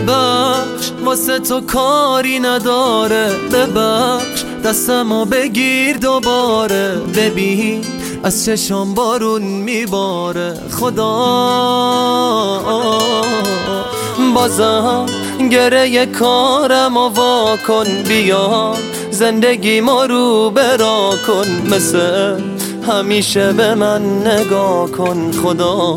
ببخش واسه تو کاری نداره، ببخش دستمو بگیر دوباره. ببین از چشم بارون میباره، خدا بازم گره کارمو وا کن. بیا زندگی ما رو برا کن، مثل همیشه به من نگاه کن. خدا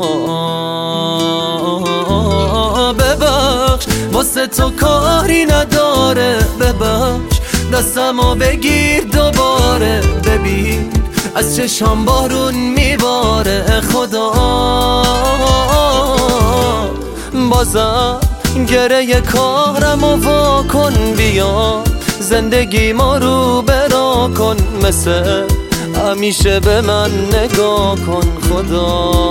ببخش واسه تو کاری نداره، ببخش دستمو بگیر دوباره. ببین از چشم بارون میباره، خدا بازم گره کارمو وا کن. بیا زندگی ما رو برا کن، مثل همیشه به من نگاه کن. خدا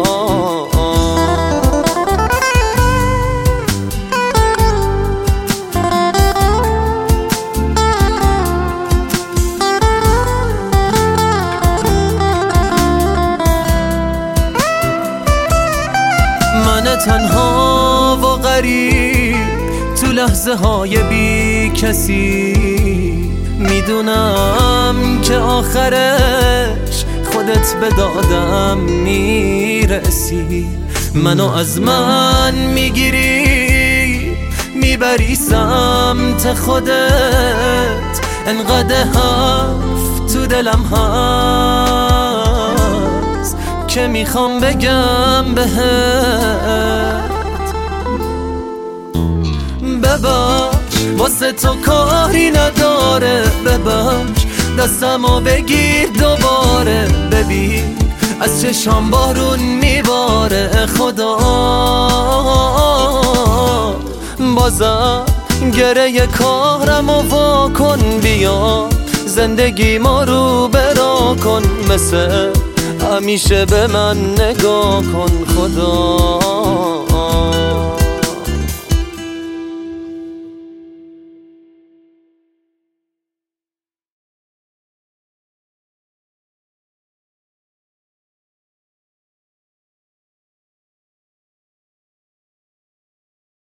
من تنها و غریب تو لحظه های بی کسی، میدونم که آخرش خودت به دادم میرسی. منو از من میگیری میبری سمت خودت، انقدر حرف تو دلم هست که میخوام بگم بهت. ببخش واسه تو کاری نداره، ببخش دستمو بگیر دوباره. ببین از چشم بارون میباره، خدا بازم گره کارمو وا کن. بیا زندگی ما رو برا کن، مثل همیشه به من نگاه کن. خدا